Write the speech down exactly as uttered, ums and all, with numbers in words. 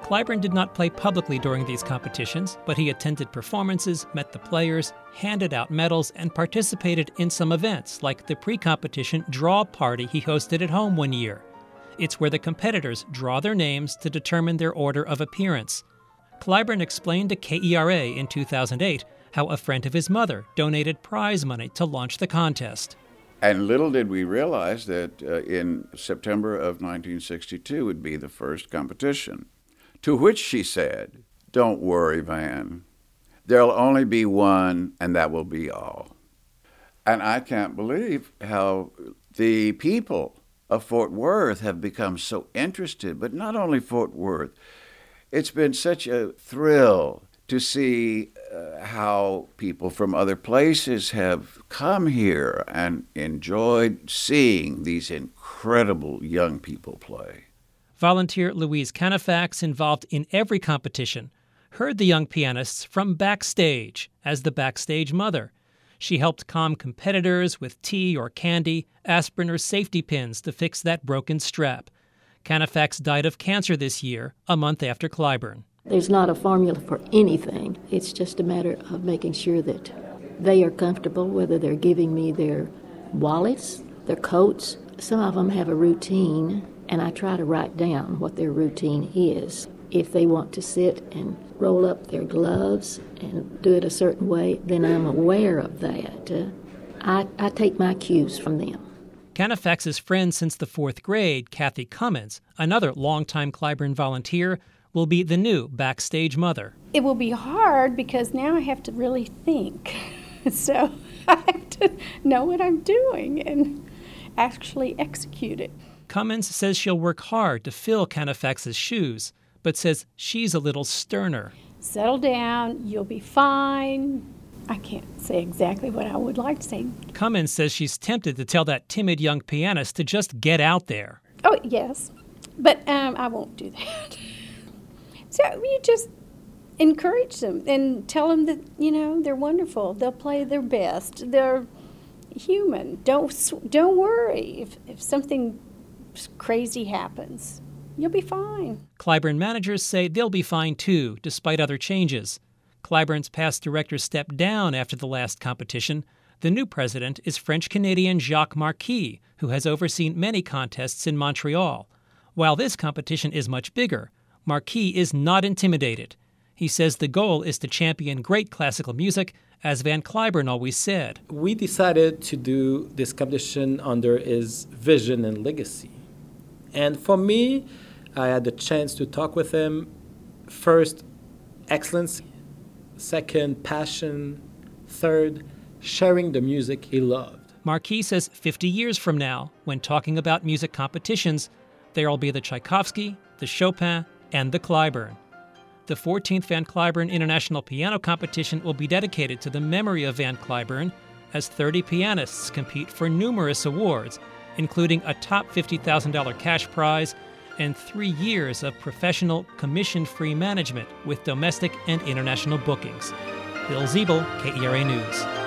Clyburn did not play publicly during these competitions, but he attended performances, met the players, handed out medals, and participated in some events, like the pre-competition draw party he hosted at home one year. It's where the competitors draw their names to determine their order of appearance. Clyburn explained to K E R A in two thousand eight how a friend of his mother donated prize money to launch the contest. And little did we realize that uh, in September of nineteen sixty-two would be the first competition. To which she said, "Don't worry, Van. There'll only be one, and that will be all." And I can't believe how the people of Fort Worth have become so interested, but not only Fort Worth. It's been such a thrill to see uh, how people from other places have come here and enjoyed seeing these incredible young people play. Volunteer Louise Canifax, involved in every competition, heard the young pianists from backstage as the backstage mother. She helped calm competitors with tea or candy, aspirin or safety pins to fix that broken strap. Canifax died of cancer this year, a month after Clyburn. There's not a formula for anything. It's just a matter of making sure that they are comfortable, whether they're giving me their wallets, their coats. Some of them have a routine, and I try to write down what their routine is. If they want to sit and roll up their gloves and do it a certain way, then I'm aware of that. Uh, I, I take my cues from them. Canifax's friend since the fourth grade, Kathy Cummins, another longtime Clyburn volunteer, will be the new backstage mother. It will be hard because now I have to really think. So I have to know what I'm doing and actually execute it. Cummins says she'll work hard to fill Canifax's shoes, but says she's a little sterner. Settle down, you'll be fine. I can't say exactly what I would like to say. Cummins says she's tempted to tell that timid young pianist to just get out there. Oh, yes, but um, I won't do that. So you just encourage them and tell them that, you know, they're wonderful. They'll play their best. They're human. Don't don't worry if, if something crazy happens. You'll be fine. Clyburn managers say they'll be fine too, despite other changes. Clyburn's past director stepped down after the last competition. The new president is French-Canadian Jacques Marquis, who has overseen many contests in Montreal. While this competition is much bigger, Marquis is not intimidated. He says the goal is to champion great classical music, as Van Cliburn always said. We decided to do this competition under his vision and legacy. And for me, I had the chance to talk with him. First, excellence. Second, passion. Third, sharing the music he loved. Marquis says fifty years from now, when talking about music competitions, there'll be the Tchaikovsky, the Chopin, and the Clyburn. The fourteenth Van Cliburn International Piano Competition will be dedicated to the memory of Van Cliburn, as thirty pianists compete for numerous awards, including a top fifty thousand dollars cash prize and three years of professional, commission-free management with domestic and international bookings. Bill Ziebel, K E R A News.